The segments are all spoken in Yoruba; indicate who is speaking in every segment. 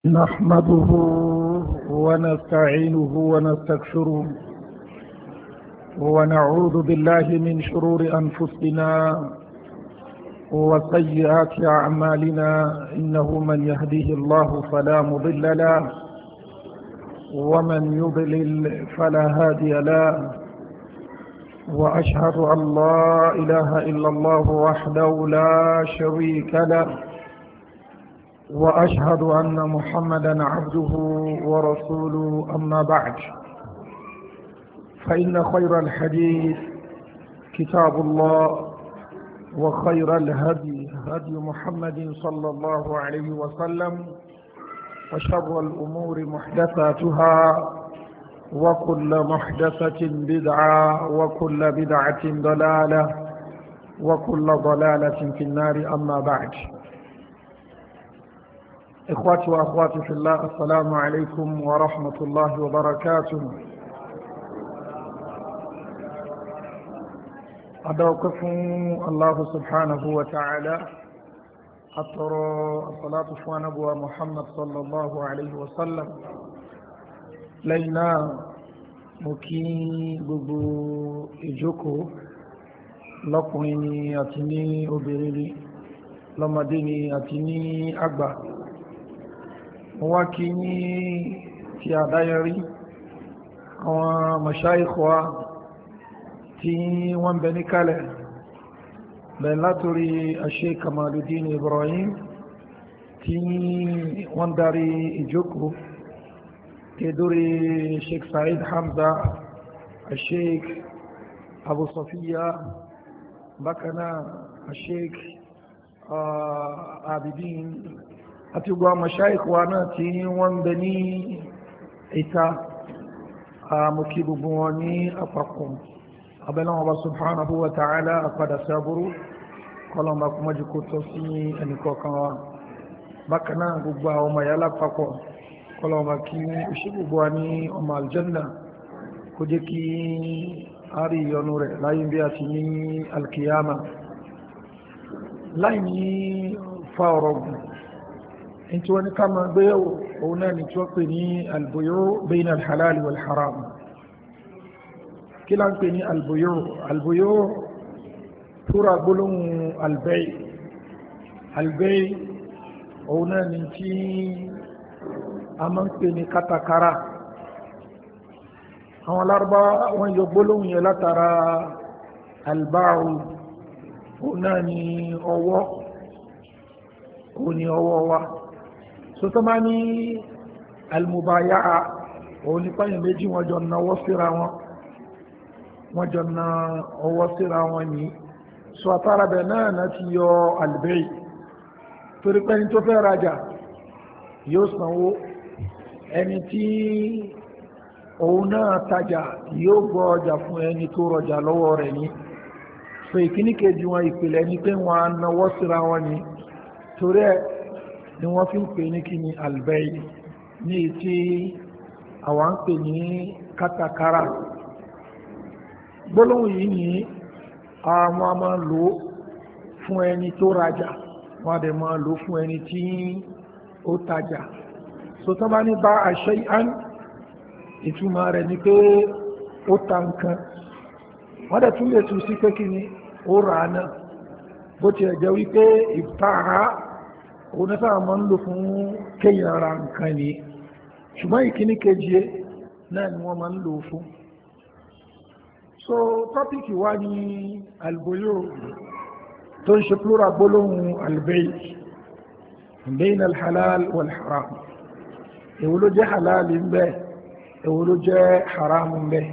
Speaker 1: نحمده ونستعينه ونستغفره ونعوذ بالله من شرور أنفسنا وسيئات أعمالنا إنه من يهديه الله فلا مضل له ومن يضلل فلا هادي له وأشهد أن لا إله إلا الله وحده لا شريك له وأشهد أن محمدا عبده ورسوله أما بعد فإن خير الحديث كتاب الله وخير الهدي هدي محمد صلى الله عليه وسلم وشر الأمور محدثاتها وكل محدثة بدعة وكل بدعة ضلالة وكل ضلالة في النار أما بعد. إخواتي وأخواتي في الله السلام عليكم ورحمة الله وبركاته. أدعوكم الله سبحانه وتعالى أترى الصلاة ونبوة محمد صلى الله عليه وسلم لينا مكي ببو إجوكو لقويني أتني أبريني لمديني أتني أكبر wọ́n kí ní ti àdáyẹrí àwọn mashayikh wa tí wọ́n bẹ ní kalẹ̀ bẹ̀ látorí Sheikh Kamaluddin Ibrahim tí wọ́n darí ìjókòó tẹ́dórí Sheikh Said Hamza Sheikh Abu Sofiya bákanáà Sheikh Abidin àti gbogbo àmàṣáìkò wa náà tí wọ́n ń bẹ ní ìta àmùkí gbogbo wọn ní àpapọ̀ abẹ́lẹ́wọ̀n ọba subhanahu wa ta'ala àpadà sí aburú kọlọ̀mbà kọmọ́jú kó tọ́ sí ẹnìkọ̀ọ̀kan wa bákanáà gbogbo àwọn ọmọ ìyá lápapọ̀ kọlọ̀mbà kí oṣù gbogbo wa ní ọmọ aljanna kó jẹ́ kí a rí ìyọnu rẹ̀ láyé bí a ti ní alkiyama láì ní fa ọ̀rọ̀ gùn انت وانا كما بيو هنا نتوقني البيوع بين الحلال والحرام كلا نتوقني البيوع ترى بلون البيع هنا نتي امانتني كتاكارا àwọn lárúbá wọn yọ gbólóhùn yẹn látara albáàrù òun náà ni ọwọ́ wa so tó máa ní almubaya'a òun nípa yẹn méjì wọ́n jọ náwọ́ síra wọ́n jọ ná ọwọ́ síra wọn ní so àtàràbẹ̀ náà ti yọ albay torí pé ní tó fẹ́ rajà yóò sanwó ẹni tí òun náà tajà yóò gbọ́ ọjà fún ẹni tó rọjà lọ́wọ́ rẹ̀ ní so ìkíní kejì wọn ìpìlẹ̀ ní pé wọ́n á náwọ́ síra wọn ní torí ẹ̀ ni wọ́n fi ń pè ní kí ni albay ní tí àwọn ń pè ní kátàkárà gbólóhùn yìí ní àwọn a máa lò fún ẹni tó rajà wọ́n a dẹ̀ máa lò fún ẹni tí ó tajà so tó bá ní bá shay'an ìtumọ̀ rẹ̀ ni pé ó ta nǹkan wọ́n dẹ̀ tún lè tún sí pé kí ni ó rà náà bó ti ẹ̀jẹ̀ wípé ìftára òun ní sáà máa ń lò fún kéyàn ara nǹkan ni ṣùgbọ́n ìkíní kejì náà ni wọ́n máa ń lò fún so tọ́pìkì wá ní alboyo tó ń ṣe plural gbólóhùn albay bayna alhalal walharam èwo ló jẹ́ halal ń bẹ èwo ló jẹ́ haram ń bẹ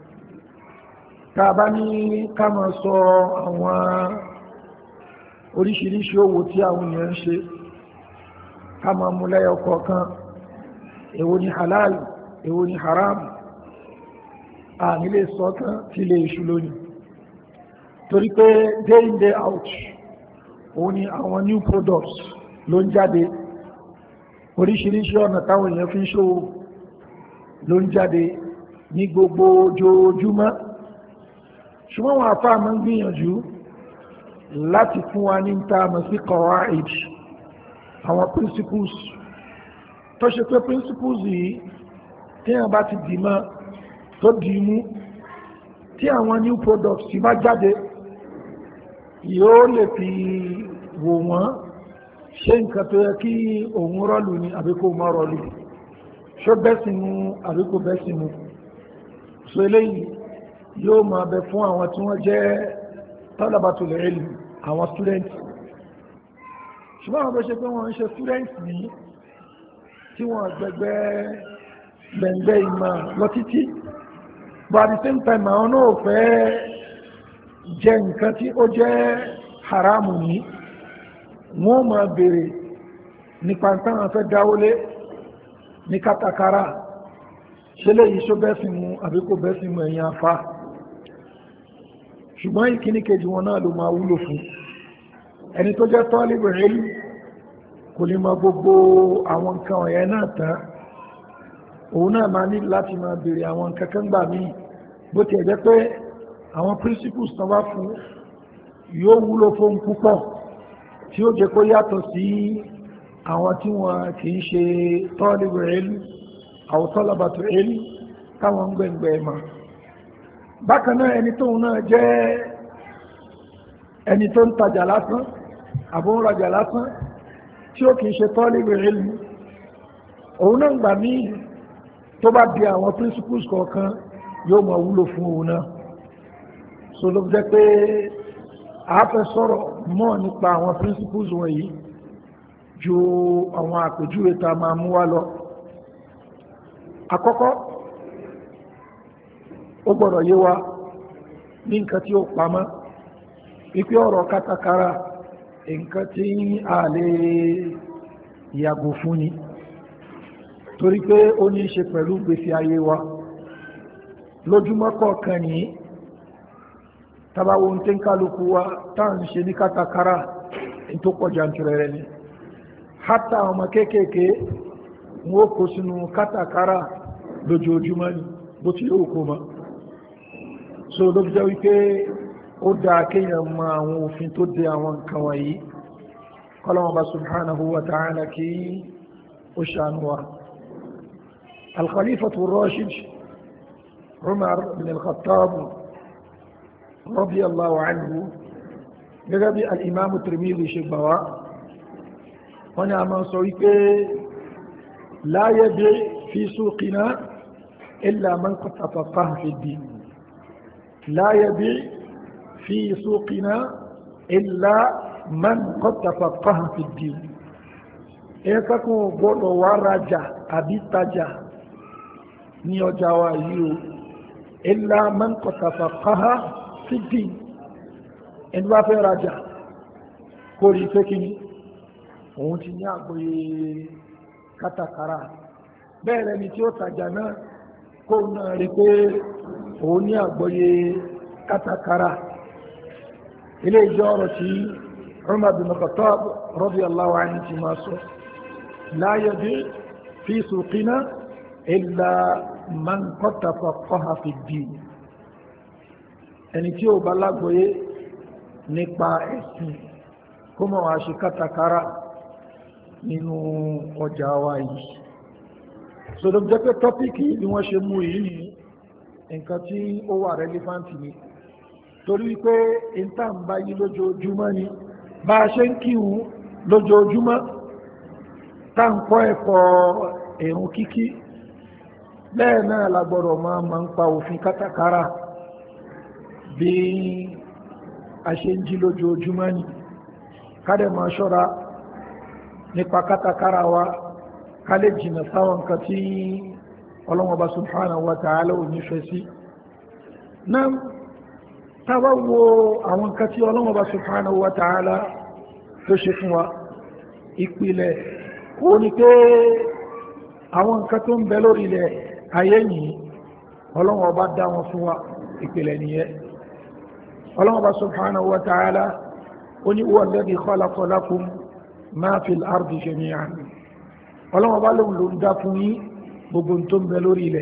Speaker 1: tá a bá ní ká máa sọ àwọn oríṣiríṣi owó tí àwọn èèyàn ń ṣe ká máa mú lẹ́yọ kọ̀ọ̀kan èwo ni halal èwo ni haram a nílé sọ́tán tí lè ṣù lónìí torí pé day in day out òun ni àwọn new products ló ń jáde oríṣiríṣi ọ̀nà táwọn èèyàn fi ń ṣòwò ló ń jáde ní gbogbo ojoojúmọ́ ṣùgbọ́n wọn àfáà máa ń gbìyànjú láti fún wa ní ta mọ̀ sí qawaid àwọn principles tó ṣe pé principles yìí tí wọ́n bá ti dìímọ̀ tó dìímú tí àwọn new products ti bá jáde yóò lè fi wò wọ́n ṣe nǹkan tó yẹ kí òun rọ́lù ní àbí kó má rọ́lù ṣó bẹ́sìn mu àbí kó bẹ́sìn mu so eléyìí yóò máa bẹ fún àwọn tí wọ́n jẹ́ talabatul ilm àwọn students ṣùgbọ́n àwọn bó ṣe pé wọ́n ń ṣe students ní tí wọ́n gbẹ̀gbẹ́ ìmọ̀ lọ títí but at the same time àwọn náà fẹ́ jẹ nǹkan tí ó jẹ́ haramu ní wọ́n máa bèèrè nípa táwọn fẹ́ dáwólé ní kátàkárà ṣe lè yíṣó bẹ́sìn mu àbí kò bẹ́sìn mu ẹ̀yìn afá ṣùgbọ́n ìkíní kejì wọn náà ló máa wúlò fún ẹni tó jẹ́ tọ́líbù ilm kò ní mọ gbogbo àwọn nǹkan ọ̀yẹ́ náà tán òun náà máa ní láti máa bèèrè àwọn kankan gbà míì bó ti ẹ̀jẹ́ pé àwọn principles tán bá fún yóò wúlò fún púpọ̀ tí ó jẹ́ kó yàtọ̀ sí àwọn tí wọ́n kì í ṣe tọ́líbù ilm àwọn talabatu ilm táwọn ń gbẹ̀ngbẹ̀ mà bákan náà ẹni tóun náà jẹ́ ẹni tó ń tajà lásán àbó ń rajà lásán tí ó kì í ṣe tọ́líbù ilm òun náà gbà míì tó bá di àwọn principles kọ̀ọ̀kan yóò máa wúlò fún òun náà so ló jẹ́ pé a fẹ́ sọ̀rọ̀ mọ́ nípa àwọn principles wọ̀nyí ju àwọn àpèjúwe tá a máa mú wá lọ àkọ́kọ́ ó gbọ́dọ̀ yé wa ní nǹkan tí ó pamọ́ wípé ọ̀rọ̀ kátàkárà nǹkan tí a lè yàgò fún ni torí pé ó ní í ṣe pẹ̀lú gbèsè ayé wa lójúmọ́ kọ̀ọ̀kan ní tabawo ń tẹ́ ń kálukú wa táà ń ṣe ní kátàkárà tó pọ̀jà ń turẹ̀ rẹ̀ ni hátà ọmọ kéékèèké wọ́n kó sínú kátàkárà lójoojúmọ́ ni bó ti yóò kó mọ́ so ló jẹ́ wípé ó dáa kéèyàn mọ àwọn òfin tó de àwọn nǹkan wọ̀nyí kọ́lọ́wọ́n bá subhanahu wa ta'ala kí ó ṣàánú wa الخليفة الراشد عمر بن الخطاب رضي الله عنه gẹ́gẹ́ bí al-Imam Tirmidhi ṣe gbà wá wọ́n ní a máa sọ wípé la yabi' fi suqina illa man qad tafaqqaha fi ad-din la yabi' fi suqina illa man qad tafaqqaha fi ad-din ẹ̀ka kan gbọ́dọ̀ wá rajà àbí tajà ní ọjà wa yìí o illa man qad tafaqqaha fi ad-din ẹni bá fẹ́ rajà kó rí pé kí ni òun ti ní àgbọ́yé kátàkárà bẹ́ẹ̀ rẹ̀ ni tí ó tajà náà kó náà rí pé òun ní àgbọ́yé kátàkárà ilé ìjọ ọ̀rọ̀ tí Umar bin Khattab radiyallahu anhu ti máa sọ la yabi' fi suqina illa man qad tafaqqaha fi ddin ẹni tí ó bá lágbọ́yé nípa ẹ̀sìn kó mọ̀ wá ṣe kátàkárà nínú ọjà wa yìí sọ̀rọ̀ jẹ́ pé tọ́pìkì ni wọ́n ṣe mú yìí nǹkan tí ó wà rẹ́lífáǹtì ni torí wípé ìta ń bá yí lójoojúmọ́ ni bá a ṣe ń kírun lójoojúmọ́ tá ń kọ́ ẹ̀kọ́ ìrun kíkí bẹ́ẹ̀ náà lágbọ́dọ̀ máa ń pa òfin kátàkárà bí a ṣe ń jí lójoojúmọ́ ni kádẹ̀ máa ṣọ́ra nípa kátàkárà wa ká lè jìnà sáwọn nǹkan tí Ọlọ́hun Ọba subhanahu wa ta'ala ò nífẹ̀ẹ́ sí náà tábà wo àwọn nǹkan tí Ọlọ́hun Ọba subhanahu wa ta'ala tó ṣe fún wa ìpìlẹ̀ ó ní pé àwọn nǹkan tó ń bẹ lórí ilẹ̀ ayé yìí Ọlọ́hun Ọba dá wọn fún wa ìpìlẹ̀ nìyẹn Ọlọ́hun Ọba subhanahu wa ta'ala ó ní huwa alladhi khalaqa lakum ma fil ardi jami'an Ọlọ́hun Ọba lóun ló ń dá fún yín gbogbo tó ń bẹ lórí ilẹ̀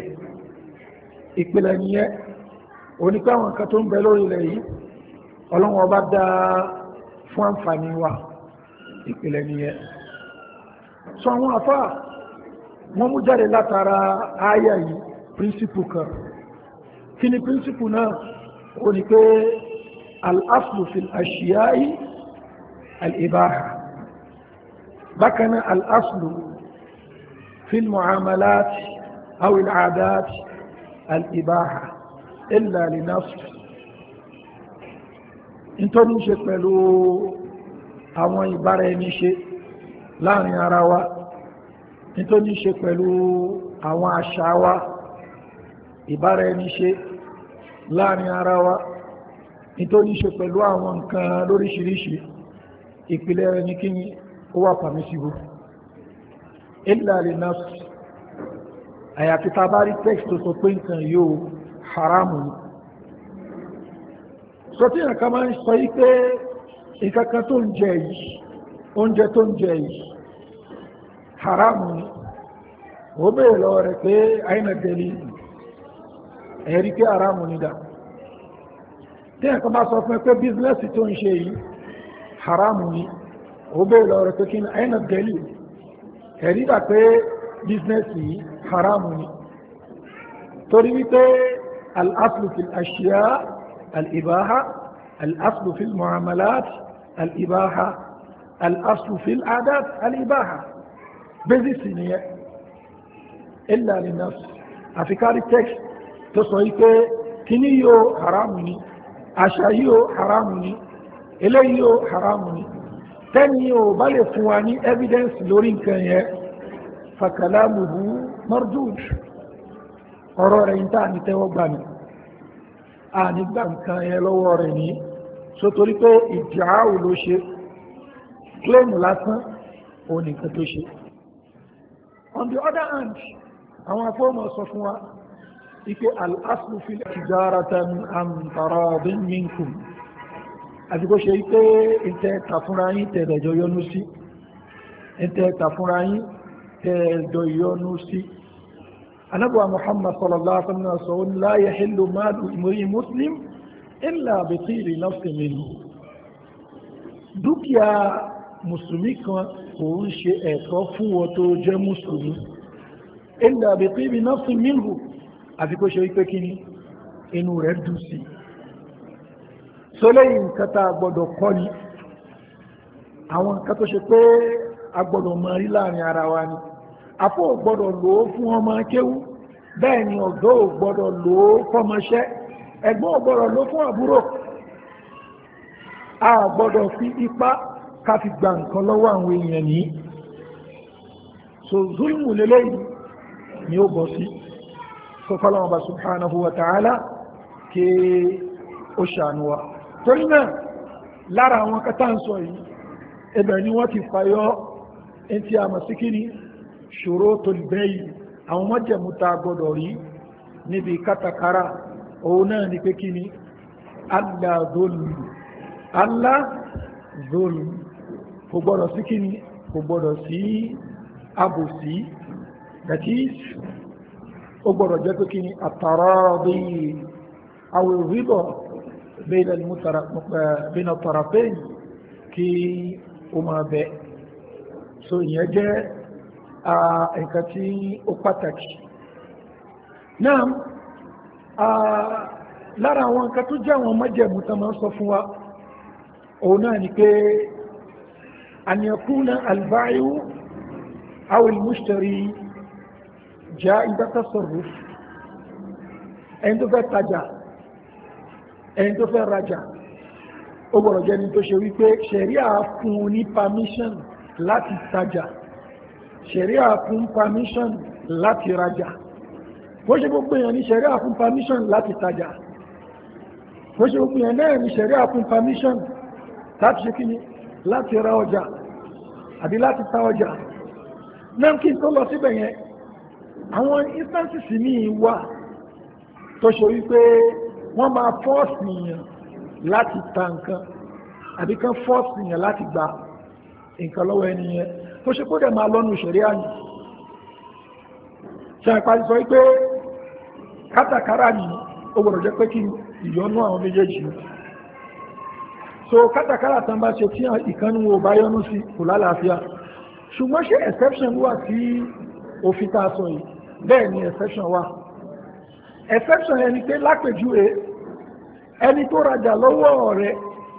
Speaker 1: ìpìlẹ̀ nìyẹn onípa àwọn nǹkan tó ń bẹ lórí ilẹ̀ yìí Ọlọ́hun Ọba dá fún àǹfààní wa ìpìlẹ̀ nìyẹn sọ àwọn àfáà wọ́n mú jáde látara àyà yìí príncipù kan kí ni príncipù náà ó ní pé al-aslu fil ashiya'i al-ibaha bákan náà al-aslu fil mu'amalat aw al-'adat al-ibaha illa li nafs nítorí ṣe pẹ̀lú àwọn ìbára ẹni ṣe láàrin ara wa nítorí ṣe pẹ̀lú àwọn àṣà wa ìbára ẹni ṣe láàrin ara wa nítorí ṣe pẹ̀lú àwọn nǹkan lóríṣiríṣi ìpìlẹ̀ ẹni kí ni ó wà permissible illa li nafs àyàfi tá bá rí text tó sọ pé nǹkan yóò haramu ni sọ tí nǹkan máa ń sọ yí pé ìkankan tó ń jẹ yìí oúnjẹ tó ń jẹ yìí haramu ni ó bèèrè lọ rẹ̀ pé àìnà dẹ̀lì ẹ̀rí pé haramu ni dá tí nǹkan bá sọ fún ẹ pé bísínẹ́sì tó ń ṣe yìí haramu ni ó bèèrè lọ rẹ̀ pé kí ni àìnà dẹ̀lì ẹ̀rí dà pé bísínẹ́sì yìí haramu ni torí wípé al-aslu fil ashiya al-ibaha al-aslu fil muamalat al-ibaha al-aslu fil adat al-ibaha bẹ́sìsì nìyẹn illa li nafs àfikárí text tó sọ wípé kíní yóò haramu ni àṣà yóò haramu ni eléyìí yóò haramu ni tẹ́ni yóò bá lè fún wa ní evidence lórí nǹkan yẹn fakalamuhu mardud ọ̀rọ̀ rẹ̀ yìí tá ní tẹ́wọ́ gbà ní a ní gbà nǹkan yẹn lọ́wọ́ rẹ̀ ní so torí pé ìdíáwò ló ṣe claim lásán òun nìkan tó ṣe. On the other hand àwọn afọ́mọ̀ sọ fún wa ike al-aslu fil tijaratan an taradin minkum àti kó ṣe pé ìtẹ́ tàfúnra yín tẹ̀ẹ̀dẹ̀jọ yọnú sí ìtẹ́ tàfúnra yín tẹ̀ẹ̀dọ̀ yọnú sí anábọ̀ Muhammad sallallahu alaihi wasallam sọ ní la yahillu malu imri'in muslim illa bi tibi nafsin minhu dúkìá mùsùlùmí kan kò ń ṣe ẹ̀tọ́ fún wọn tó jẹ́ mùsùlùmí illa bi tibi nafsin minhu àfi kó ṣe wípé kí ni inú rẹ̀ dùn sí sólẹ́yìn nǹkan tá a gbọ́dọ̀ kọ́ ni àwọn nǹkan tó ṣe pé a gbọ́dọ̀ mọ̀ rí láàrin ara wa ni àpò ò gbọ́dọ̀ lò ó fún ọmọ kéwú bẹ́ẹ̀ ni ọ̀dọ́ ò gbọ́dọ̀ lò ó fọmọṣẹ́ ẹ̀gbọ́n ò gbọ́dọ̀ lò ó fún àbúrò a gbọ́dọ̀ fi ipá ká fi gba nǹkan lọ́wọ́ àwọn èèyàn ní so zulmù lélẹ́yìn ni ó bọ̀ sí so fọlọ́wọ́n bá subhanahu wa ta'ala kí ó ṣàánú wa torí náà lára àwọn kátà ń sọ yìí ẹbẹ̀ ni wọ́n ti fayọ́ ẹni tí a mọ̀ sí kí ni shurutul bay' àwọn májẹ̀mú tá gbọ́dọ̀ rí níbi kátàkárà òun náà ni pé kí ni Allah zulm kò gbọ́dọ̀ sí kí ni kò gbọ́dọ̀ sí àbòsí that is ó gbọ́dọ̀ jẹ́ pé kí ni at-taradi aw ar-rida bayna at-tarafayn kí ó máa bẹ so ìyẹn jẹ́ nǹkan tí ó pàtàkì náà lára àwọn nǹkan tó jẹ́ àwọn májẹ̀mú tó máa ń sọ fún wa òun náà ni pé an yakuna al-bai'u aw al-mushtari ja'iz at-tasarruf ẹni tó fẹ́ tajà ẹni tó fẹ́ rajà ó gbọ́dọ̀ jẹ́ ni tó ṣe wípé ṣẹ̀ríà fún ní permission láti tajà ṣẹ̀ríà fún permission láti rajà bó ṣe gbogbo èèyàn ní ṣẹ̀ríà fún permission láti tajà bó ṣe gbogbo èèyàn náà ní ṣẹ̀ríà fún permission láti ṣe kíni láti ra ọjà àbí láti ta ọjà náà kí n tó lọ síbẹ̀ yẹn àwọn instances ní wà tó ṣe wípé wọ́n máa force nìyàn láti ta nǹkan àbí kan force nìyàn láti gba nǹkan lọ́wọ́ ẹni yẹn tó ṣe kó dẹ̀ máa lọ́nu ìṣẹ̀rí àyè ṣe àpárí sọ wípé kátàkárà ni ó gbọ́dọ̀ jẹ́ pé kí ìyọnú àwọn méjèèjì so kátàkárà tán bá ṣe tí ìkànnì wo bá yọnú sí kò lálàáfíà ṣùgbọ́n ṣe exception wà sí òfin tá a sọ yìí bẹ́ẹ̀ ni exception wà. Exception ẹni pé lápèjúwe ẹni tó rajà lọ́wọ́ rẹ̀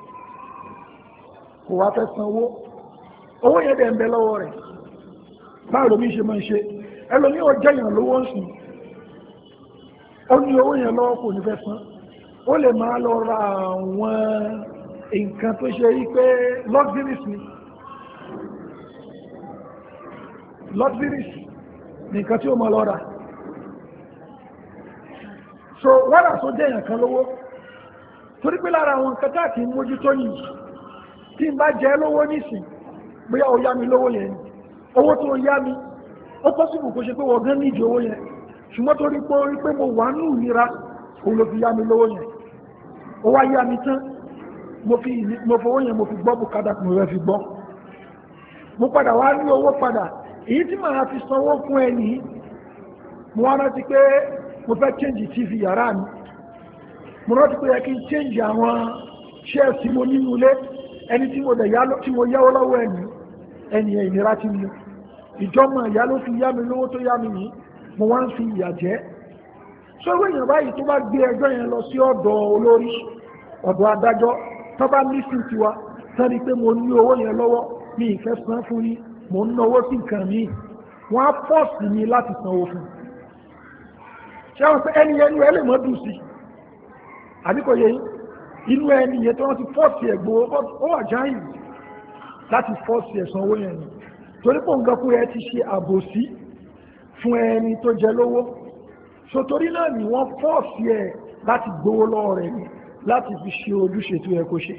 Speaker 1: kò wá fẹ́ sanwó, owó yẹn dẹ̀ ń bẹ lọ́wọ́ rẹ̀, báwo lómi ṣe máa ń ṣe? ẹlòmí ò jẹ́yàn lówó ń sùn, ó ní owó yẹn lọ́wọ́ kò ní fẹ́ san, ó lè máa lọ ra àwọn nǹkan tó ṣe yí pé luxuries ni nǹkan tí ó máa lọ rà. So wọ́n tó jẹ́yàn kan lówó torí pé lára àwọn nǹkan káàkiri mójútó yìí, tí n bá jẹ́ lówó nísìn bóyá ó yá mi lówó yẹn, owó tó yá mi ó pọ́sibù kó ṣe pé wọ́n gán nídìí owó yẹn, ṣùgbọ́n torí pé mo wà nù ìnira òun ló fi yá mi lówó yẹn, ó wá yá mi tán mo fowó yẹn mo fi gbọ́ bùkátà mo rẹ̀ fi gbọ́, mo padà wá ní owó padà, èyí tí màá fi sanwó fún ẹni mo wá rántí pé mo fẹ́ change TV yàrá mi, mo rántí pé yẹ kí n change àwọn shares tí mo nínú ilé, ẹni tí mo yáwó lọ́wọ́ ẹni ìnira ti mú ìjọmọ̀ ìyá ló fi yá mi lówó tó yá mi ní, mo wá ń fi ìyà jẹ́. sọ́wọ́ èèyàn báyìí tó bá gbé ẹjọ́ yẹn lọ sí ọ̀dọ̀ olórí, ọ̀dọ̀ adájọ́, tó bá lísìn tiwa tẹ́lẹ̀ pé mo ní owó yẹn lọ́wọ́ mi ìfẹ́ san fún yín, mo ń náwó sí nǹkan mi, wọ́n á pọ́ọ̀sì mi láti sanwó fún. ṣé wọ́n pé ẹni ẹnu ẹ lè mọ́ dùn sí àbíkò yẹ inú ẹni yẹn tó wọ́n ti pọ́ọ̀sì ẹ̀ gbowó, ó wà jáyìn láti pọ́ọ̀sì ẹ̀ sanwó yẹn ni, torí pé nǹkan fún ẹ ti ṣe àbòsí fún ẹni tó jẹ lówó. So torí náà ni wọ́n pọ́ọ̀sì ẹ̀ láti gbowó lọ́wọ́ rẹ̀ ni, láti fi ṣe ojúṣe tó yẹ kó ṣe.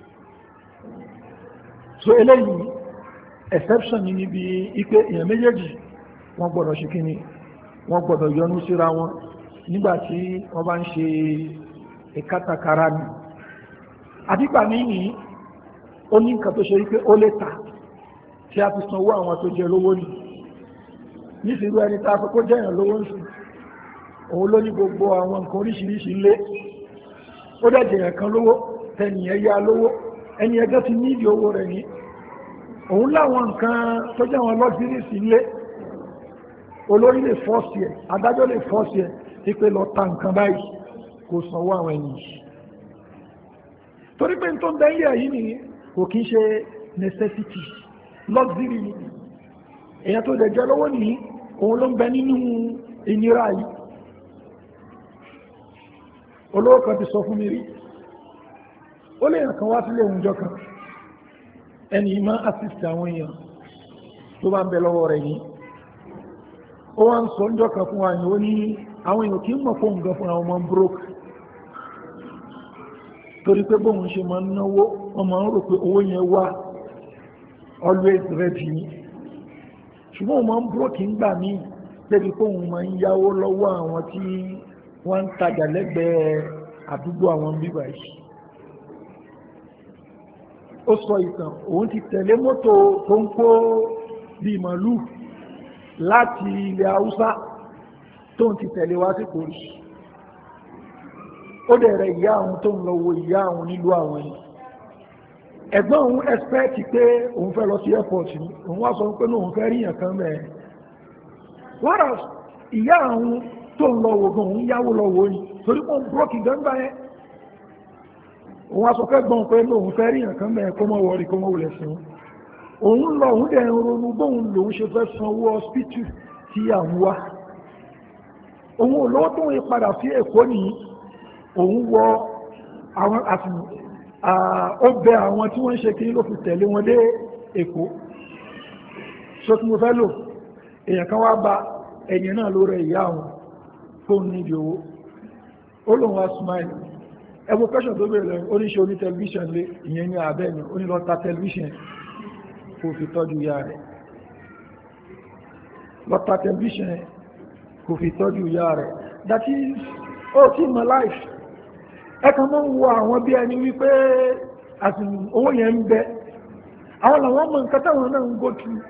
Speaker 1: So eléyìí exception ni níbi ipe èèyàn méjèèjì wọ́n gbọ́dọ̀ ṣe kíni, wọ́n gbọ́dọ̀ yọnu síra wọn nígbà tí wọ́n bá ń ṣe ìkátàkárà ni. àdìgbà míì ní ó ní nǹkan tó ṣe wípé ó lè tà tí a fi sanwó àwọn tó jẹ lówó ni, nísìnyí ẹni tá a fẹ́ kó jẹ́yàn lówó ń sùn, òun ló ní gbogbo àwọn nǹkan oríṣiríṣi lé, ó dẹ̀ jẹ̀yàn kan lówó, ẹnìyàn yá lówó, ẹni ẹgẹ́ ti ní ìdí owó rẹ̀ ní, òun láwọn nǹkan tó jẹ́ àwọn lọ́sírísì lé, olórí lè fọ́ọ̀sì ẹ̀, adájọ́ lè fọ́ọ̀sì ẹ̀ tí pé lọ ta nǹkan báyìí kò sanwó àwọn ènìyàn, torí pé tó ń bẹ́yẹ̀ yìí ni kò kí ń ṣe necessity, luxury ni. èèyàn tó dẹ̀ jẹ́ lówó ní òun ló ń bẹ nínú ìnira yìí. olówó kan ti sọ fún mi rí, ó lè yàn kan wá sílé oúnjẹ kan, ẹni máa assist àwọn èèyàn tó bá ń bẹ lọ́wọ́ rẹ̀ yìí, ó wá ń sọ oúnjẹ kan fún wa ní ó ní àwọn èèyàn kì í mọ̀ fóun gan fún àwọn ọmọ broke, torí pé bóun ṣe máa ń náwó wọ́n máa ń rò pé owó yẹn wà always ready ni, ṣùgbọ́n òun máa ń broke ń gbà míì débi pé òun máa ń yáwó lọ́wọ́ àwọn tí wọ́n ń tajà lẹ́gbẹ̀ẹ́ àdúgbò àwọn bíbá yìí. ó sọ ìtàn, òun ti tẹ̀lé mọ́tò tó ń kó bíi màálù láti ilẹ̀ haúsá tó ń ti tẹ̀lé wá sí kòrí, ó dẹ̀ rẹ̀ ìyá àwọn tó ń lọ wo ìyá àwọn nílùú àwọn yìí. ẹ̀gbọ́n òun expect pé òun fẹ́ lọ sí airport ni, òun wá sọ pé òun fẹ́ ríyàn kan mẹ́ẹ̀, wọ́n ìyá àwọn tó ń lọ wo gan òun yáwó lọ wo ni, torí pé òun búrọ́kì gbangba yẹn, òun wá sọ fẹ́ gbọ́n pé òun fẹ́ ríyàn kan mẹ́ẹ̀ kó mọ́ wọrí kó mọ́ wulẹ̀ sí òun lọ, òun dẹ̀ ń ronú bóun lòun ṣe fẹ́ sanwó hospital tí àwọn wá, òun ò lọ́wọ́ tó ń padà sí Èkó nìyí, òun wọ àwọn àfihàn ó bẹ àwọn tí wọ́n ń ṣe kí ló fi tẹ̀lé wọn dé Èkó. so tí mo fẹ́ lò èèyàn kan wá bá ẹ̀yìn náà ló rẹ̀ ìyá àwọn tó ń níbi owó, ó lòun wá smile, ẹwọ pẹ́ṣọ̀ tó bèèrè lẹ́yìn oníṣẹ́ oní tẹlifíṣàn lé, ìyẹn ní abẹ́ ni ó ní lọ ta tẹlifíṣàn kò fi tọ́jú ìyá rẹ̀, lọ ta tẹlifíṣàn kò fi tọ́jú ìyá rẹ̀. that is ó tí mọ life ẹ̀kan mọ́ ń wo àwọn bí ẹni wípé owó yẹn ń bẹ, àwọn làwọn mọ̀ nǹkan táwọn náà ń go through.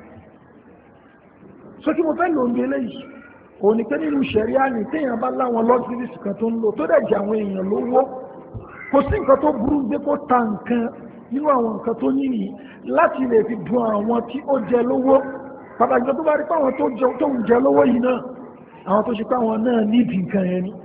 Speaker 1: so kí mo fẹ́ lò ń gbé léyìí òun ni pé nínú ṣẹ̀ríà ní téèyàn bá láwọn luxuries kan tó ń lò tó dẹ̀ jẹ́ àwọn èèyàn lówó, kò sí nǹkan tó burú gbé kó ta nǹkan nínú àwọn nǹkan tó ní yìí láti lè fi dùn àwọn tí ó jẹ lówó pàtàkì tó bá rí pé àwọn tó ń jẹ lówó yìí náà àwọn tó ṣe pé àwọn náà níbi nǹkan yẹn ni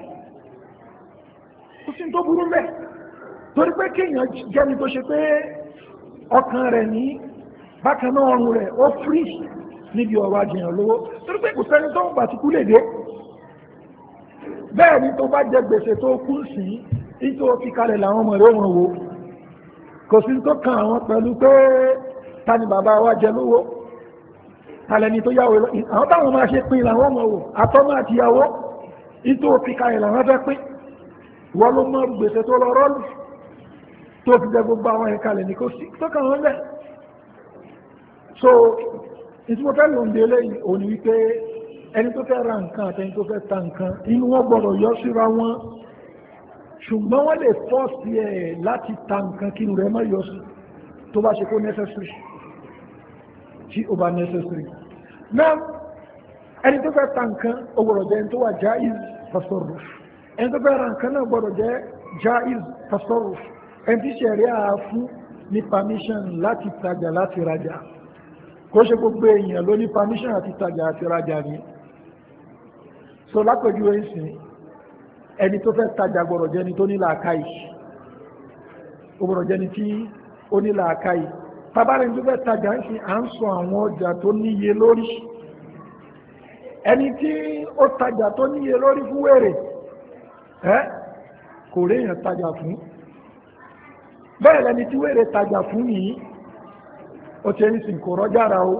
Speaker 1: kò sí tó burú mẹ́ torí pé kéèyàn jẹ́ni tó ṣe pé ọkàn rẹ̀ ní bákan náà ọrùn rẹ̀ ó frí níbi ọ̀rọ̀ àjẹyàn lówó torí pé kò sẹ́ni tó ń bà tí kú lè dé bẹ́ẹ̀ ni tó bá jẹ gbèsè tó kú sí nítorí fi kalẹ̀ làwọn ọmọ rẹ̀ wọn wò kò sí tó kan àwọn pẹ̀lú pé ta ni bàbá wa jẹ lówó tàlẹ́ni tó yáwó àwọn táwọn máa ṣe pín làwọn ọmọ wò àtọ́mọ́ àti ìyàwó nítorí fi kalẹ̀ làwọn fẹ́ pín wọ́n ló mọ́ gbèsè tó lọ rọ́ọ̀lù tó fi jẹ gbogbo àwọn ẹ̀kalẹ̀ ní kò sí tó kàn wọ́n lẹ̀ so ìtumọ̀ fẹ́ lòun délé òní wípé ẹni tó fẹ́ ra nǹkan àtẹni tó fẹ́ ta nǹkan inú wọn gbọ́dọ̀ yọ síra wọn ṣùgbọ́n wọ́n lè fọ́ọ̀sì ẹ̀ láti ta nǹkan kí inú rẹ̀ má yọ sí tó bá ṣe kó necessary tí ó bá necessary náà ẹni tó fẹ́ ta nǹkan ó gbọ́dọ̀ jẹ́ ẹni tó wà jaiz tasarruf ẹni tó fẹ́ ra nǹkan náà gbọ́dọ̀ jẹ́ jaiz tasarruf ẹni tí ṣẹ̀rí àáfún ní permission láti tajà láti rajà kó ṣe gbogbo èèyàn ló ní permission àti tajà àti rajà ni so lápẹjú ẹ̀sìn ẹni tó fẹ́ tajà gbọ́dọ̀ jẹ́ ni tó ní làákàyè ó gbọ́dọ̀ jẹ́ ni tí ó ní làákàyè tabarin tó fẹ́ tajà ń sin à ń sọ àwọn ọjà tó níye lórí ẹni tí ó tajà tó níye lórí fún wèrè kò réèyàn tajà fún bẹ́ẹ̀ lẹni tí wèrè tajà fún yìí ó ti ẹni sìn kò rọ́jára o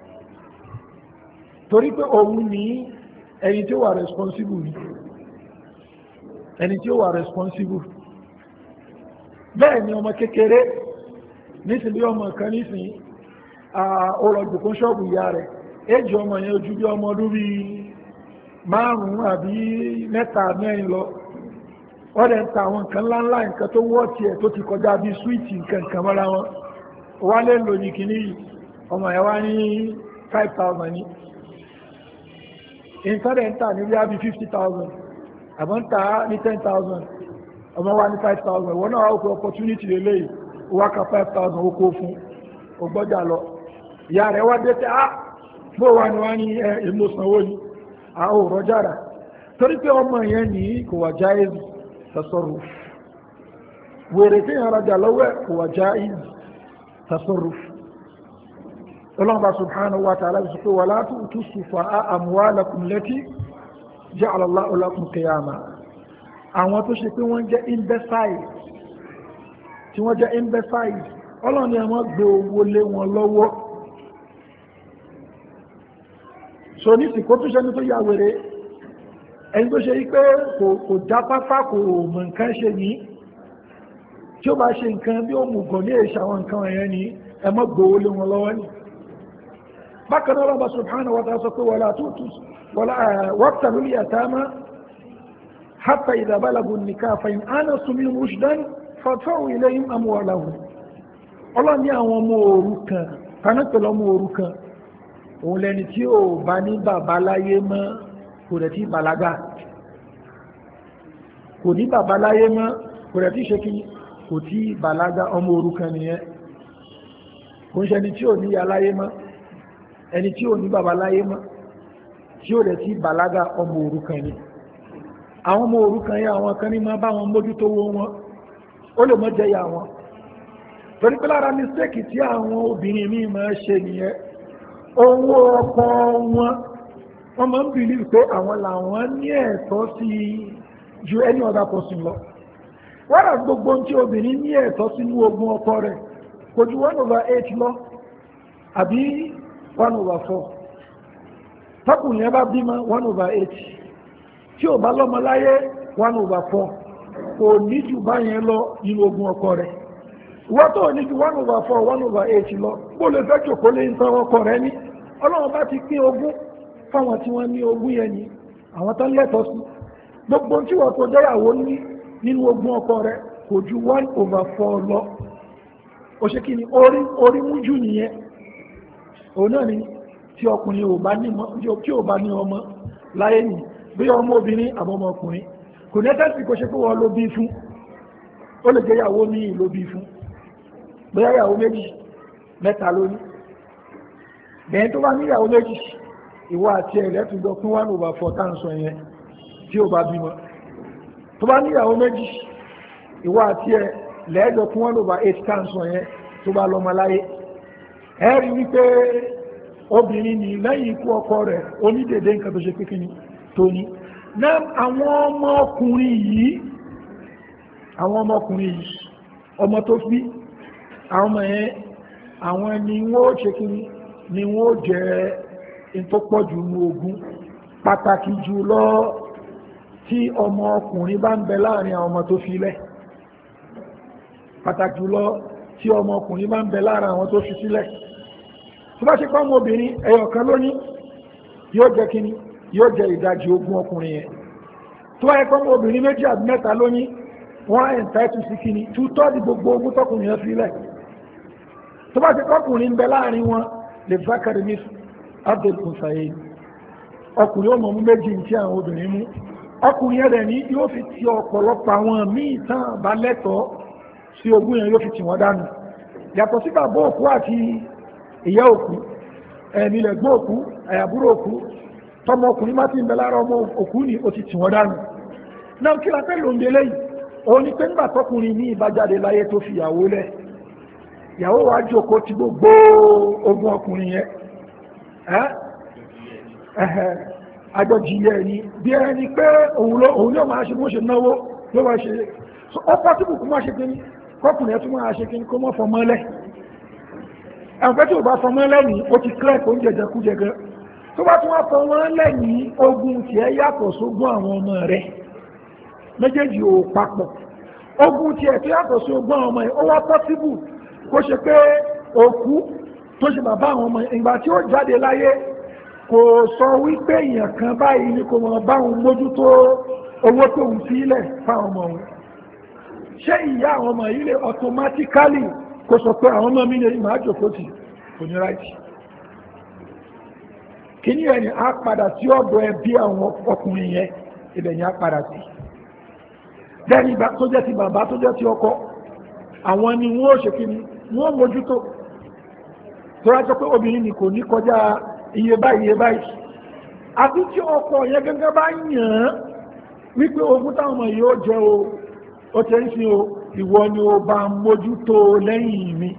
Speaker 1: torí pé òun ní ẹni tí ó wà responsible ni ẹni tí ó wà responsible bẹ́ẹ̀ ni ọmọ kékeré nísìnyí ọmọ kan nísìnyí ọlọ́dùnkún ṣọ́ọ̀bù ìyá rẹ̀ éjì ọmọ yẹn ojú bí ọmọ ọdún bí 5 àbí 4 lọ wọ́n dẹ̀ ń ta àwọn nǹkan ńláńlá nǹkan tó wọ́ tiẹ̀ tó ti kọjá bí súwìtì nǹkan mọ́ra wọn wá lè lò ní kìíní ọmọ ẹ̀ wá ní 5,000 ní ìtọ́dẹ̀ ń tà ní bí á bí 50,000 àbọ̀ ń tà ní 10,000 ọmọ wá ní 5,000 wọ́n náà wá òkú opportunity lélẹ́yìí wá ka 5,000 ó kó fún ọgbọ́jà lọ ìyá rẹ̀ wá dé tẹ́ bó wà ní wá ní èmò sanwó ní àwọn òrọ̀jára torí pé ọmọ yẹn ní kò wà jaiz tasarruf wèrè tí yàn rajà lọ́wọ́ kò wà jaiz tasarruf ọlọ́mọba subhanahu wa ta'ala bí sọ pé wala tu'tu sufaha'a amwalakum allati ja'ala Allahu lakum qiyama àwọn tó ṣe pé wọ́n jẹ́ imbecile tí wọ́n jẹ́ imbecile ọlọ́ni ẹ̀wọ́n gbé owó lé wọn lọ́wọ́ so ní sì kó tó ṣe ní tó yà wèrè ẹni tó ṣe pé kò jápápá kò mọ̀ nǹkan ṣe ní tí ó bá ṣe nǹkan bí ó mú gàn ní èṣà àwọn nǹkan ẹ̀yẹn ní ẹmọ́ gbé owó lé wọn lọ́wọ́ ní bákan náà Allah subhanahu wa ta'ala sọ pé wabtalul yatama hatta idha balagu an-nikah fa in anastu minhum rushdan fadfa'u ilayhim amwalahum ọlọ́ni àwọn ọmọ òrukàn kanápẹ̀lú ọmọ òrukàn òun lẹni tí ó bá ní bàbá láyé mọ́ kò rẹ̀ tí bàlágà kò ní bàbá láyé mọ́ kò rẹ̀ tí ṣe kí kò tí bàlágà ọmọ òrukàn nìyẹn kò ń ṣe ẹni tí ò ní ya láyé mọ́ ẹni tí ò ní bàbá láyé mọ́ tí ó rẹ̀ tí bàlágà ọmọ òrukàn ni àwọn ọmọ òrukàn yẹn àwọn kan ní máa bá wọn mójútó wọn ó lè mọ́ jẹ́yà wọn torí pé lára mistake tí àwọn obìnrin míì máa ṣe nìyẹn owó ọkọ wọ́n máa ń believe pé àwọn làwọn ní ẹ̀tọ́ sí ju any other person lọ wọ́n rà gbogbo tí obìnrin ní ẹ̀tọ́ sínú ogún ọkọ rẹ̀ kò ju 1/8 lọ àbí 1/4 tọkùnrin yẹn bá bímọ 1/8 tí ò bá lọ́mọ láyé 1/4 kò ní jù báyẹn lọ nínú ogún ọkọ rẹ̀ wọ́n tó ní ju 1/4 1/8 lọ bó lè fẹ́ jòkó lé ń tán ọkọ rẹ̀ ní ọlọ́run bá ti pín ogún fáwọn tí wọ́n ní ogún yẹn ni àwọn tán lẹ́tọ̀ọ́ sí gbogbo tí wọ́n tó jẹ́yàwó ní nínú ogún ọkọ rẹ̀ kò ju 1/4 lọ ó ṣe kí ni orí mú jù nìyẹn òun náà ni tí ọkùnrin tí ò bá ní ọmọ láyé nì bí ọmọ obìnrin àbọ̀mọ ọkùnrin kò nẹ́tẹ̀sì kò ṣe pé wọ́n ló bí fún ó lè jẹ́yàwó ní ìlò bí fún bóyá yàwó 2 3 lóní bẹ́ẹ̀ tó bá níyàwó méjì ìwọ àti ẹ̀lẹ́tùjọ fún 1/4 táǹsọ̀ yẹn tí ó bá bímọ tó bá níyàwó méjì ìwọ àti ẹ̀lẹ́jọ fún 1/8 táǹsọ̀ yẹn tó bá lọ́mọ láyé ẹ̀rí wípé obìnrin ní lẹ́yìn ikú ọkọ rẹ̀ onídèdè nǹkan tó ṣe pé kíni tó ní náà àwọn ọmọkùnrin yìí ọmọ tó bí àwọn ọmọ yẹn àwọn ni wọ́n ṣe kíni ni wọ́n jẹ́ in tó pọ̀ jù ní ogún pàtàkì jù lọ tí ọmọ ọkùnrin bá ń bẹ láàrin àwọn ọmọ tó fi lẹ̀ pàtàkì jù lọ tí ọmọ ọkùnrin bá ń bẹ láàrin àwọn tó fi sílẹ̀ tó bá ṣe pọ́ ọmọ obìnrin ẹyọ̀kan lóní yóò jẹ́ kíni yóò jẹ́ ìdajì ogún ọkùnrin yẹn tó bá ṣe pọ́ ọmọ obìnrin méjì àbí mẹ́ta lóní wọ́n entitled sí kíni 2/3 gbogbo ogún tọkùnrin yẹn fi lẹ̀ tó bá ṣe pọ́ ọkùnrin ń bẹ láàrin wọn lè zákàrí ní abdul kunsaye ọkùnrin ọmọ mú méjì tí àwọn obìnrin mú ọkùnrin ẹ̀rẹ̀ ní yóò fi ti ọ̀pọ̀lọpọ̀ àwọn míì tán bá lẹ́tọ̀ọ́ sí ogún yẹn yóò fi tì wọ́n dànù yàtọ̀ sí bàbá òkú àti ìyá òkú ẹ̀mí lẹ̀gbọ́n òkú àyàbúrò òkú tọmọ ọkùnrin má ti ń bẹ lára ọmọ òkú ni ó ti tì wọ́n dànù náà kí la fẹ́ lò ń délé yìí òun ni pé ńgbà tọkùnrin ní ìbájáde láyé tó fi ìyàwó lẹ̀ ìyàwó wa jókòó ti gbogbo ogún ọkùnrin yẹn àjọjìyẹ ni bí ẹni pé òun yóò máa ṣe bó ṣe náwó ló máa ṣe so ó pọ́sibù kó máa ṣe kí ní kọkùnrin ẹ̀ tún máa ṣe kí ní kó mọ́ fọmọ́lẹ̀ ẹ̀fẹ́ tí ò bá fọmọ́lẹ̀ ní ó ti clear kó ń jẹjẹkújẹ gan tó bá tún wá fọmọ́lẹ̀ ní ogún tí ẹ yàtọ̀ sógún àwọn ọmọ rẹ̀ méjèèjì ò papọ̀ ogún tí ẹ tó yàtọ̀ sí ogún àwọn ọmọ ẹ̀ ó wá pọ́sibù kó ṣe pé òkú tó ṣe bàbá àwọn ọmọ ìgbà tí ó jáde láyé kò sọ wípé èèyàn kan báyìí ní kò mọ̀ báwọn mójútó owó tó ń sílẹ̀ fáwọn ọmọ wọn ṣé ìyá àwọn ọmọ yìí lè automatically kò sọ pé àwọn ọmọ mi lè máa jòkó tì kò ní ráìtì kí ní ẹni á padà sí ọ̀dọ̀ ẹbí àwọn ọkùnrin yẹn ibẹ̀ ni á padà sí bẹ́ẹ̀ni tó jẹ́ ti bàbá tó jẹ́ ti ọkọ àwọn ni wọ́n ṣe kí ni wọ́n mójútó tó rájọ́ pé obìnrin ni kò ní kọjá iye báyìí àti tí ọkọ yẹn gẹ́gẹ́ bá yàn án wípé ogún táwọn ọmọ yìí ó jẹ ó tẹ́ ń fi ìwọ ni ó bá mójútó lẹ́yìn mi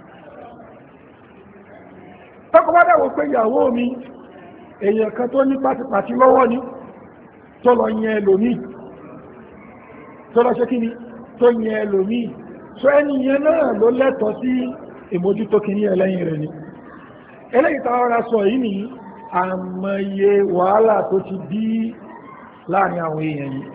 Speaker 1: tọ́kọ bá dẹ̀wò pé ìyàwó mi èèyàn kan tó ní pàtìpàtì lọ́wọ́ ni tó lọ yẹn ẹlòmíì tó lọ ṣe kí ni tó yẹn ẹlòmíì so ẹni yẹn náà ló lẹ́tọ̀ọ́ sí ìmójútó kìíní ẹlẹ́yìn rẹ̀ ni eléyìí tá ọ̀rá sọ yìí ni àmọye wàhálà tó ti bí láàrin àwọn èèyàn yìí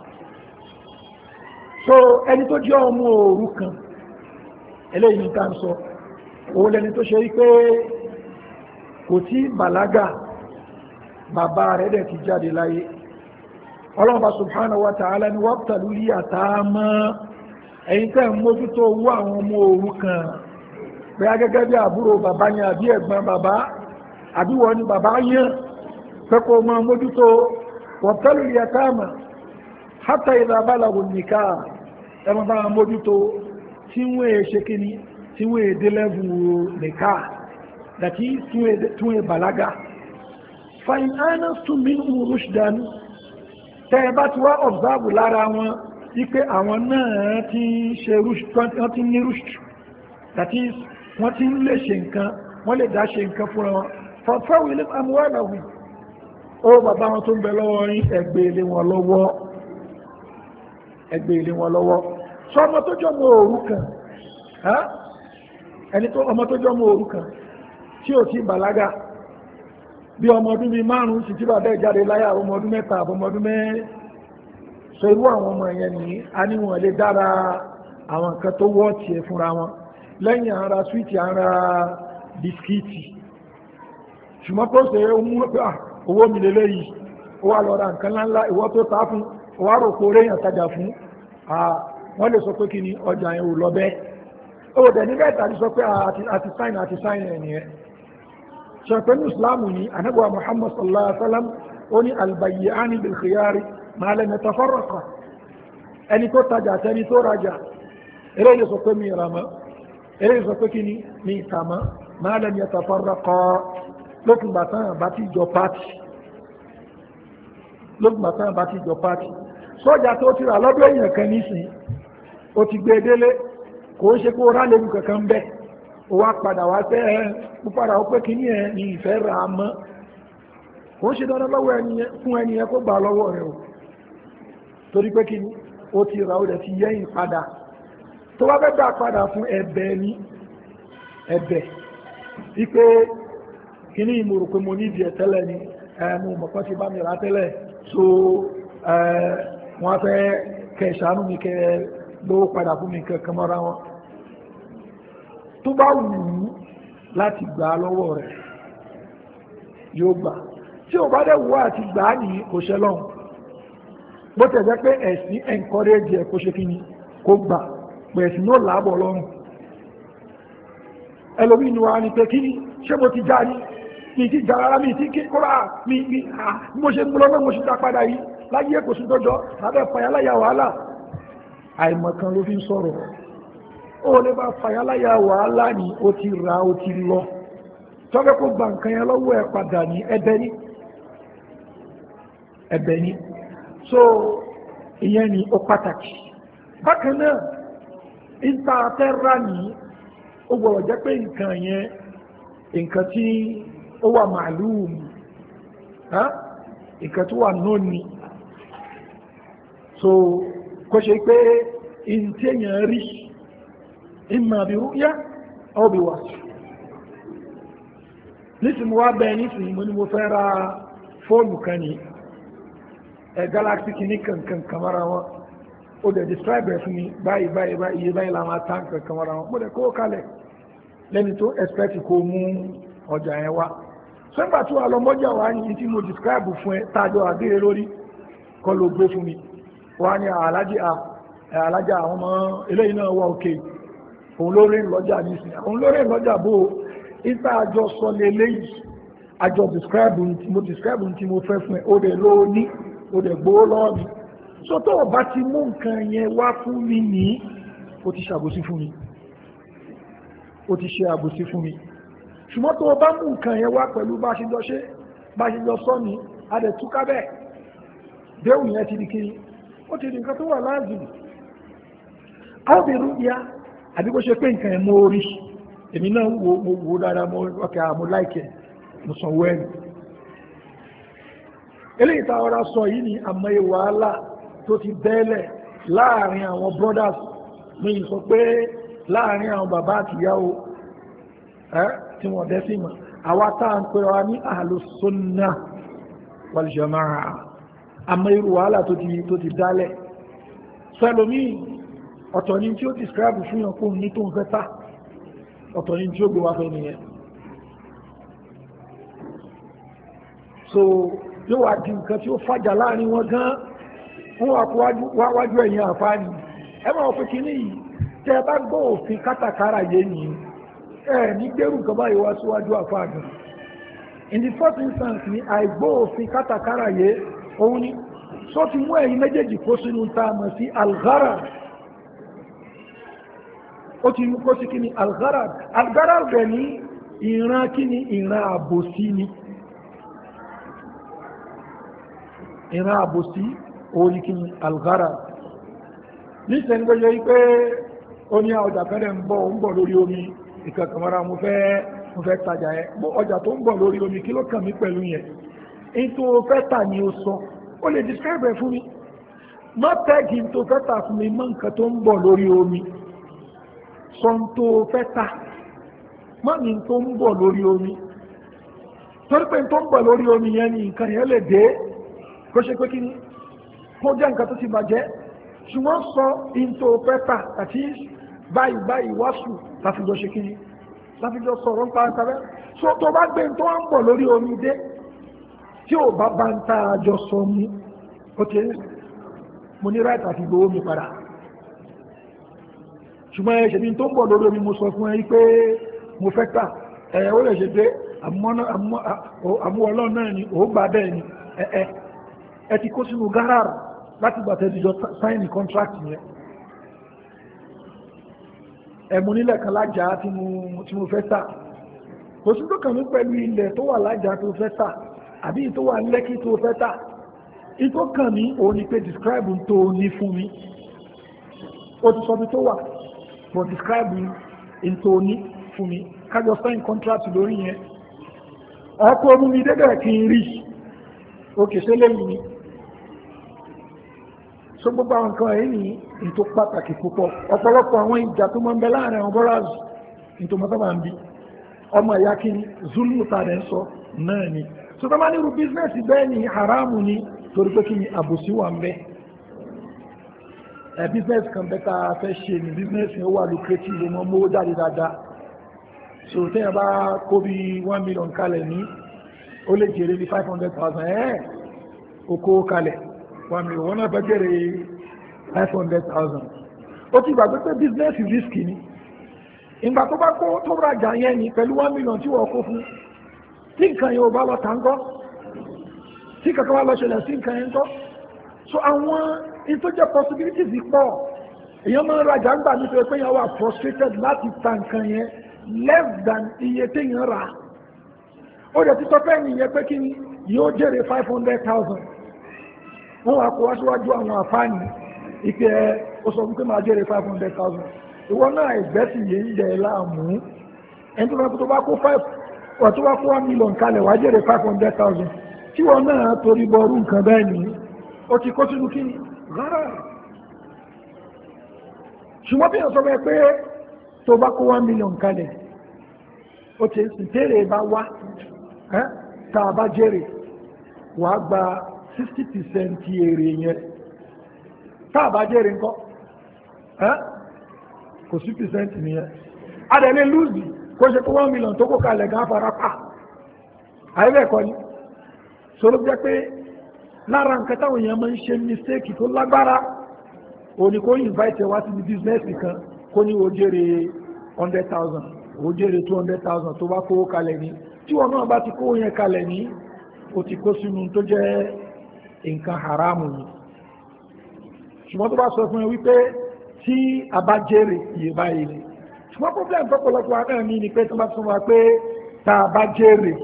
Speaker 1: so ẹni tó jẹ́ ọmọ òrukàn eléyìí ní ká ń sọ òun lẹni tó ṣe wípé kò tí bàlágà bàbá rẹ̀ dẹ̀ ti jáde láyé ọlọ́mọba subhanahu wa ta'ala ni wabtalu yatama ẹ̀yin tẹ́ ń mójútó owó àwọn ọmọ òrukàn bẹ́ẹ̀ gẹ́gẹ́ bí àbúrò bàbá yẹn àbí ẹ̀gbọ́n bàbá àbí wọ́n ni bàbá yẹn pẹ́kọ̀ọ́ máa mójútó wabtalu yatama hatta idha balagu nikah ẹmọ bá mójútó tí wọ́n è ṣe kíní tí wọ́n è dé lẹ́bù nikah dàtí tí wọ́n è bàlágà fa in anastum minhum rushdan tẹ́ ẹ bá ti wá observe lára wọn wípé àwọn náà ti ń ṣe wọ́n ti ní rushd dàtí wọ́n ti ń lè ṣe nǹkan wọ́n lè dá ṣe nǹkan fúnra wọn fọ́fọ́ ilé amúwàláwì ó bàbá wọn tó ń bẹ lọ́wọ́ rí ẹgbẹ́ ilé wọn lọ́wọ́ sọ ọmọ tó jọ mọ òrukàn ẹni tó ọmọ tó jọ mọ òrukàn tí ò ti bàlágà bí ọmọ ọdún bíi 5 sì tí bàbá ẹ̀ jáde láyà ọmọ ọdún 7 àbọmọ ọdún 10 so irú àwọn ọmọ yẹn ní a ní wọn lè dára àwọn nǹkan tó wọ́ tiẹ̀ fúnra wọn lẹ́yìn ara swíìtì ara bisikíìtì ṣùgbọ́n kó ṣe owó mi lélẹ́ yìí ó wà lọ ra nǹkan ńláńlá ìwọ́ tó ta fún ó wá rò kó réyàn tajà fún wọ́n lè sọ pé kí ni ọjà yẹn ò lọ bẹ́ẹ̀ ó dẹ̀ níbẹ̀ tàbí sọ pé àti sáìn ẹ̀ nìyẹn ṣàpẹ́nu islamu ni anábọ̀ muhammad sallallahu alaihi wasallam ó ní albayyani bil khiyari ma lam yatafarraqa ẹni tó tajà àtẹni tó rajà eré yìí sọ pé mi rà mọ́ eré yìí sọ pé kí ni mi tà mọ́ ma lam yatafarraqa lókùngbà tán bá ti jọ pàtì sọ́jà tó ti rà lọ́dọ̀ èèyàn kan nísìn ó ti gbé délé kò ń ṣe kó rá lẹ́nu kankan bẹ́ ó wá padà wá pé púpàdà ó pé kí ní ẹ̀ ní ìfẹ́ ra mọ́ kò ń ṣe dandan lọ́wọ́ fún ẹni yẹn kó gbà lọ́wọ́ rẹ̀ o torí pé kí ní ó ti rà ó dẹ̀ ti yẹ́yìn padà tó wá fẹ́ gbà padà fún ẹ̀bẹ̀ ní ẹ̀bẹ̀ wípé kí ní ìmòrò pé mo ní ìdí ẹ̀ tẹ́lẹ̀ ni mo mọ̀kàn ti bá mi rà tẹ́lẹ̀ so wọ́n fẹ́ kẹ́ ṣàánú mi kẹ́ lówó padà fún mi kankan mọ́ra wọn tó bá wù ú láti gbà á lọ́wọ́ rẹ̀ yóò gbà tí ò bá dẹ̀ wù àti gbà á nìyí kò ṣe lọ́hùn bó tẹ̀ jẹ́ pé ẹ̀sìn encourage ẹ̀ kó ṣe kí ni kó gbà pé ẹ̀sìn náà làábọ̀ lọ́rùn ẹlòmí inú wa ni pé kí ni ṣé mo ti já ní mi ti já rárá mi ti kí kóra mi mo ṣe mú lọ́nà mo ṣe dá padà yìí láyé kò sí tọ́jọ́ lábẹ́ fàyàláyà wàhálà àìmọ̀kan ló fi ń sọ̀rọ̀ ó lè bá fàyàláyà wàhálà ní ó ti ra ó ti lọ tọ́fẹ́ kó gba nǹkan yẹn lọ́wọ́ ẹ̀ padà ní ẹ̀bẹ̀ ní so ìyẹn ni ó pàtàkì bákan náà ìtàtẹ́rà ní ó gbọ́dọ̀ jẹ́ pé nǹkan yẹn nǹkan tí ó wà màálùm nǹkan tó wà náà ni so kò ṣe pé in tí èyàn rí imma bí rúyá aw bí wà nísìn mo wá bẹ́ẹ̀ nísìn mo ní mo fẹ́ ra fóònù kan ní Galaxy kìíní kankan kamara wọn ó dẹ̀ describe ẹ̀ fún mi báyìí iye báyìí la máa tán kankan kamara wọn mo dẹ̀ kó kalẹ̀ lẹ́ni tó expect kó mú ọjà yẹn wá sọ́gbà tó wà lọ́mọ́jà wá ní tí mo describe fún ẹ tájọ àgbére lórí kọ́ ló gbé fún mi wá ní alájà àwọn ọmọ eléyìí náà wà òkè òun ló rìn lọ́jà nísìnyí òun ló rìn lọ́jà bó ìta àjọ sọ lélẹ́yìí àjọ describe tí mo fẹ́ fún ẹ ó dẹ̀ ló ní ó dẹ̀ gbówó lọ́wọ́ mi so tó o bá ti mú nǹkan yẹn wá fún mi ní o ti ṣàbòsí fún mi o ti ṣe àbòsí fún mi ṣùgbọ́n tó o bá mú nǹkan yẹn wá pẹ̀lú bá ṣe jọ sọ ní adẹ̀ túká bẹ́ẹ̀ déhùn yẹn ti di kiri ó ti di nǹkan tó wà láàzìm áwọ̀bẹ̀rù ya àbí kó ṣe pé nǹkan ẹ̀ mọ́ orí èmi náà mo wò dáadáa mo láìkẹ̀ mo sanwó ẹ̀rù eléyìí tá ọ̀rá sọ yìí ni àmọ́ wàhálà tó ti bẹ́ẹ̀lẹ̀ láàrin àwọn brothers mi sọ pé láàrin àwọn bàbá àtìyàwó tí wọ́n dẹ́ sí mọ̀ àwa tá à ń pè wá ní ahlus sunnah wal jamaa'ah àmọ́ irú wàhálà tó ti dálẹ̀ sẹ́lómí ọ̀tọ̀ ni tí ó describe fún yàn kó ní tó ń fẹ́ tà ọ̀tọ̀ ni tí ó gbé wá fẹ́ nìyẹn so yóò wá di nǹkan tí ó fàjà láàrin wọn gan wọ́n wá wájú ẹ̀yìn àfáàní ẹ máa fi kíní yìí tẹ́ ẹ bá gbọ́ òfin kátàkárà yé nìyí ẹ ní gbérù nǹkan báyìí wá síwájú àfáàní in the first instance ni àìgbọ́ òfin kátàkárà yé òun ni sọ ti mú ẹ̀yin méjèèjì kó sínú ta mọ̀ sí algharar ó ti mú kó sí kí ni algharar bẹ̀ ní ìran kí ni ìran àbòsí ni ìran àbòsí orí kí ni algharar ní ìsẹ̀nigbẹ́jọ́ yí pé ó ní ọjà fẹ́rẹ̀ ń bọ̀ lórí omi ìkàkàmọ́ra mo fẹ́ tajà ẹ ọjà tó ń bọ̀ lórí omi kí ló kàn mí pẹ̀lú yẹn in tó fẹ́ tà ní ó sọ ó lè describe ẹ̀ fún mi má tẹ́gì tó fẹ́ tà fún mi mọ́ nǹkan tó ń bọ̀ lórí omi sọ tó fẹ́ tà má ní tó ń bọ̀ lórí omi torí pé tó ń bọ̀ lórí omi yẹn ni nǹkan yẹn lè dé kó ṣe pé kí ni kó jẹ́ nǹkan tó ti bàjẹ́ ṣùgbọ́n sọ in tó fẹ́ tà àti báyìí wáṣù láfijọ́ ṣe kí ni láfijọ́ sọ̀rọ̀ ń pa àtàrẹ́ so tó bá gbé tó ń bọ̀ lórí omi dé tí ò bá bá ń tá àjọ sọ mú ó ti mo ní ráìtì àti gbowó mi padà ṣùgbọ́n ẹ̀ṣẹ̀ ní tó ń bọ̀ lórí omi mo sọ fún ẹ pé mo fẹ́ tà ó lè ṣe pé àmúọlọ́ náà ni ó gbà bẹ́ẹ̀ ni ẹ ti kó sínú gáràr láti gbà tẹ́jọ sáìnì contract yẹn ẹ̀mú nílẹ̀ kan lájá tí mo fẹ́ tà kò sí tó kàn mí pẹ̀lú ilẹ̀ tó wà lájà tó fẹ́ tà àbí tó wà lẹ́kí tó fẹ́ tà. Ìtò kàn mí òun ni pé describe tó ní fún mi. Ó ti sọ bí tó wà, but describe tó ní fún mi. Kájọ sign contract lórí yẹn. Ọkọ̀ omi mi débẹ̀ kí n rí. Òkè ṣe lẹ́yìn ni. So gbogbo àwọn nǹkan ẹ̀yìn ní tó pàtàkì púpọ̀. Ọ̀pọ̀lọpọ̀ àwọn ìjà tó máa ń bẹ láàrin àwọn bọ́rọ̀s ní tó mọ́tọ́ máa ń bí. Ọmọ ìyá kí ni Zulu ta rẹ̀ ń sọ náà ni. So tó máa ní irú bísínẹ́sì bẹ́ẹ̀ ni haramu ni torí pé kí ni àbòsí wà ń bẹ. Bísínẹ́sì kan bẹ́ẹ̀ tá a fẹ́ ṣe ni bísínẹ́sì yẹn wà lucrative mọ́ mówó jáde dáadáa. So téèyàn bá kó bí 1 million kalẹ̀ ní ó lè jèrè ní 500,000 okó kalẹ̀ 1 million wọ́n náà fẹ́ jèrè 500,000. Ó ti gbàgbé pé business risk ni ìgbà tó bá kó tó rajà yẹn ni pẹ̀lú 1 million tí wọ́n kó fún tí nǹkan yẹn ò bá lọ tàǹgọ́ tí kankan wá lọ ṣẹlẹ̀ sí nǹkan yẹn tọ́. So àwọn in tó jẹ́ possibilities pọ̀ èèyàn máa ń rajà ń gbà nítorí pé yẹn wà frustrated láti ta nǹkan yẹn less than iye téèyàn rà. Ó dẹ̀ ti sọ fẹ́ nìyẹn pé kí ni yóò jèrè 500,000 wọ́n wá kó wá síwájú àwọn àfáàní ìpè ó sọ wípé máa jèrè 500,000 ìwọ náà ẹgbẹ́ sì yé ń jẹ láàmú ẹni tó bá kó 5 wà tó bá kó 1 million kalẹ̀ wá jèrè 500,000 tí wọ́n náà torí bọrú nǹkan bẹ́ẹ̀ ni ó ti kó sínú kí ni rárá. Ṣùgbọ́n bí wọ́n sọ pé tó bá kó 1 million kalẹ̀ ó ti sì tẹ́rẹ̀ bá wá tá a bá jèrè wà á gba 60% èrè yẹn tá a bá jèrè ńkọ́ kò 6% nìyẹn adẹ̀lẹ̀ lùzì kó ṣe kó 1 million tó kó kalẹ̀ gan fara pa àìbẹ̀ẹ̀kọ́ ni sọ́rọ̀ jẹ́ pé lára nǹkan táwọn èèyàn máa ń ṣe mistake tó lágbára ó ní kó invite wá sí business kan kó ní ó jèrè 100,000 ó jèrè 200,000 tó bá kó kalẹ̀ ní tí wọn náà bá ti kó yẹn kalẹ̀ ní ó ti kó sínú tó jẹ́ nǹkan haramu ni. Ṣùgbọ́n tó bá sọ fún ẹ wípé tí a bá jèrè iye báyìí ni ṣùgbọ́n problem tọ́pọ̀lọpọ̀ náà ní ni pé tó bá tún wá pé tá a bá jèrè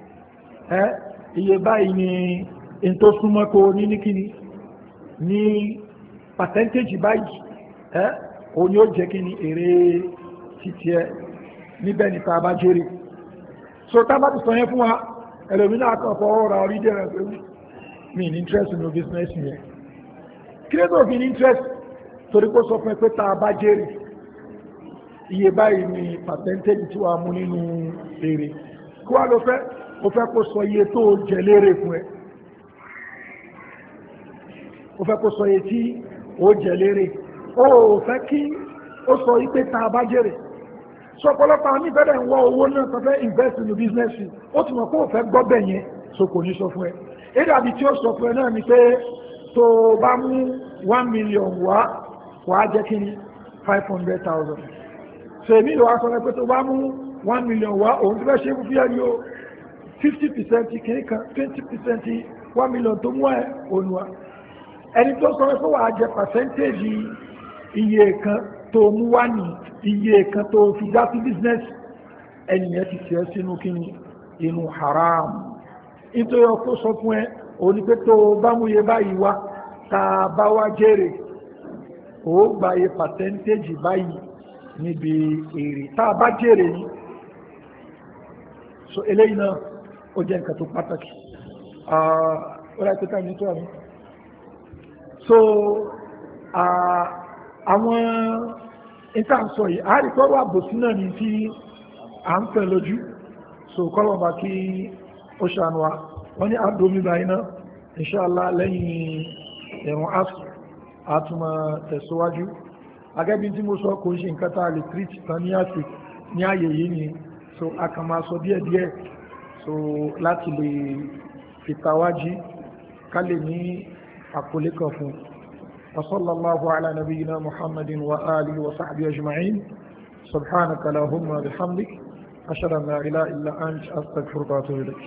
Speaker 1: iye báyìí ni in tó súnmọ́ kó ní ní kíni ní percentage báyìí òun yóò jẹ́ kíni èrè títí ẹ níbẹ̀ ní tá a bá jèrè. So tá a bá ti sọ yẹn fún wa ẹlòmínà kan fọwọ́ ra orí dẹ̀rẹ̀ pé mi ní interest nínú business yẹn kí ló tó fi ní interest torí kó sọ fún ẹ pé tá a bá jèrè iye báyìí ni percentage tí wàá mú nínú èrè kí wàá lọ fẹ́ ó fẹ́ kó sọ iye tó jẹ lérè fún ẹ ó fẹ́ kó sọ iye tí ó jẹ lérè ó fẹ́ kí ó sọ pé tá a bá jèrè so ọ̀pọ̀lọpọ̀ àwọn ìfẹ́rẹ̀ ń wọ owó náà tó fẹ́ invest in the business ó ti mọ̀ pé ó fẹ́ gbọ́ bẹ̀ yẹn so kò ní sọ fún ẹ èdè àbí tí ó sọ fún ẹ náà ni pé tó bá mú 1 million wá jẹ́ kí ni 500,000 so èmi ìlú wa sọ pé tó bá mú 1 million wá òun tó fẹ́ ṣe fún fíẹ́ ni ó 50% kìíní kan 20% 1 million tó mú ẹ òun wa ẹni tó sọ pé wàá jẹ percentage iye kan tó mú wá ní iye kan tó fi dá sí business ẹnìyàn ti tẹ̀ sínú kíni inú haram nítorí ọkọ̀ sọ fún ẹ òní pé tó bá mú iye báyìí wá tá a bá wá jèrè ó gba iye percentage báyìí níbi èrè tá a bá jèrè ní so eléyìí náà ó jẹ́ nǹkan tó pàtàkì ó láì pẹ́ta ní tó àmì so àwọn ìtànsọ yìí àríkọ́rọ̀ àbòsí náà ní tí à ń fẹ́ lójú so kọ́lọ̀bà kí ó ṣàánú wa wọ́n ní àdómi báyìí náà inṣáàlá lẹ́yìn ẹ̀wọ̀n asù àtúmọ̀ tẹ̀síwájú agẹ́bí tí mo sọ kò ń ṣe nǹkan tá a lè treat tán ní ààyè yìí ni so a kàn máa sọ díẹ̀díẹ̀ so láti lè fìtàwájí ká lè ní àkọlé kan fún وصلى الله على نبينا محمد وآله وصحبه أجمعين سبحانك اللهم وبحمدك أشهد أن لا إله إلا أنت أستغفرك وأتوب إليك